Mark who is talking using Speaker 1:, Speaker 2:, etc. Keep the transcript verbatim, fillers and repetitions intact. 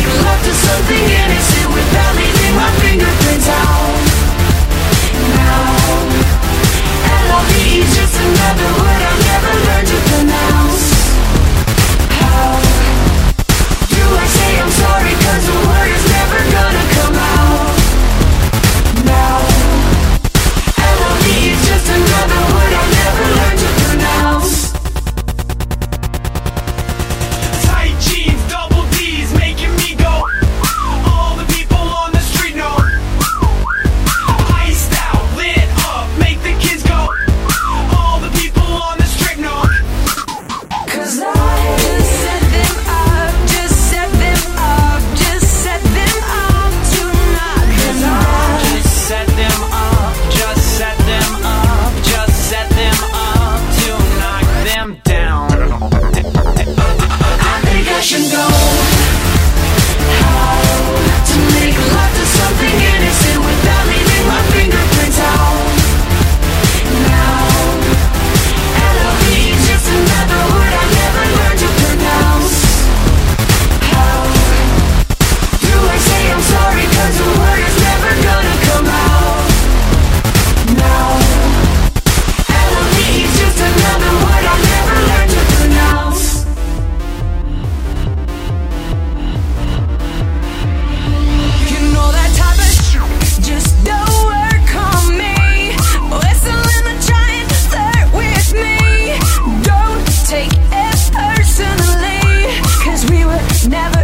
Speaker 1: make love to something innocent without leaving my fingerprints out. Now, L O V E is just another word I've never learned to pronounce. How do I say I'm sorry, cause the word is never gonna come out. Now, L O V E is just another word I've never learned to pronounce.
Speaker 2: Tight jeans, double D's, making me go. All the people on the street know. Iced out, lit up, make the kids go. All the people on the street know.
Speaker 1: Cause I just set them up, just set them up, just set them up to knock them down.
Speaker 2: Just set them up, just set them up, just set them up to knock them down.
Speaker 1: I think I should know how to make love to something innocent without leaving my fingerprints out. Now, L O V E is just another word I never learned to pronounce. How do I say I'm sorry, cause the word is never gonna come out. Now, L O V E is just another word I never learned to pronounce. You know that type of shit just don't work on me. Whistling and trying to flirt with me. Don't take it personally, cause we were never